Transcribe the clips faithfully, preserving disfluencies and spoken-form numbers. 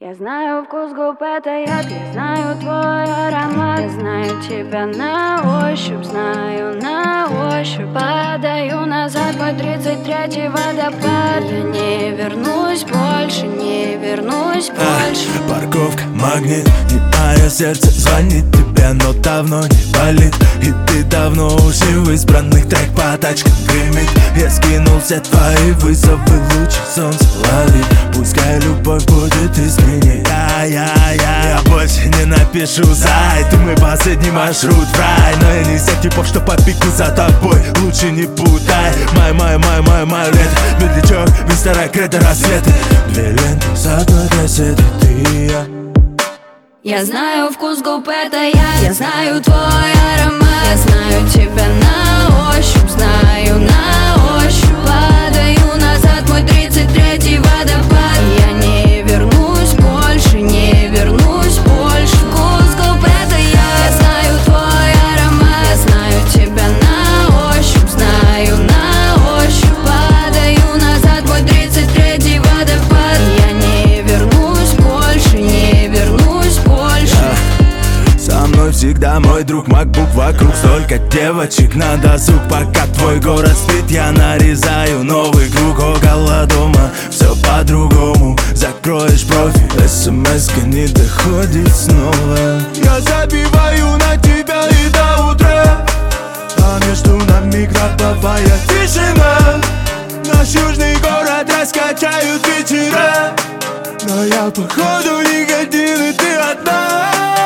Я знаю вкус губ, это яд, я знаю твой аромат. Я знаю тебя на ощупь, знаю на ощупь. Падаю назад, мой тридцать третий водопад. Я не вернусь больше, не вернусь больше. а, Парковка, магнит, и мое сердце звонит тебе, но давно не болит. И ты давно уже в избранных трек по тачкам гремит. Я скинул все твои вызовы, лучи солнца лови. Пускай любовь будет изменить. Я, я, я, я больше не напишу зай. Ты мой последний маршрут в рай. Но я не из тех типов, что попеку за тобой. Лучше не путай. Май, май, май, май, май, лето. Медлячок, мистера Кредо, рассветы. Две ленты с одной кассеты, ты и я. Я знаю вкус губ, это я. Я знаю твой аромат. Я знаю тебя на ощупь, знаю на ощупь. Падаю назад, мой тридцать третий водопад. Я не вернусь больше, не вернусь больше. Вкус губ, это я. Я знаю твой аромат. Я знаю тебя на ощупь, знаю на ощупь. Падаю назад, мой тридцать третий водопад. Я не вернусь больше, не вернусь больше. Со мной всегда мой друг MacBook, вокруг столько девочек на досуг. Пока твой город спит, я нарезаю новый круг. Около дома все по-другому. Закроешь профиль, смс-ка не доходит снова. Я забиваю на тебя и до утра, а между нами гробовая тишина. Наш южный город раскачают вечера, но я походу не один, и ты одна.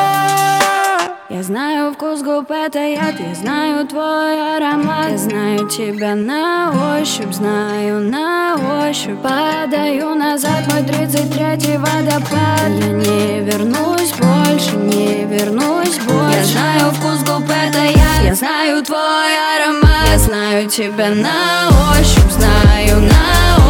Я знаю вкус губ, это яд, я знаю твой аромат. Я знаю тебя на ощупь, знаю на ощупь. Падаю назад, мой тридцать третий водопад. Я не вернусь больше, не вернусь больше. Я знаю вкус губ, это яд, я знаю твой аромат. Я знаю тебя на ощупь, знаю на ощупь.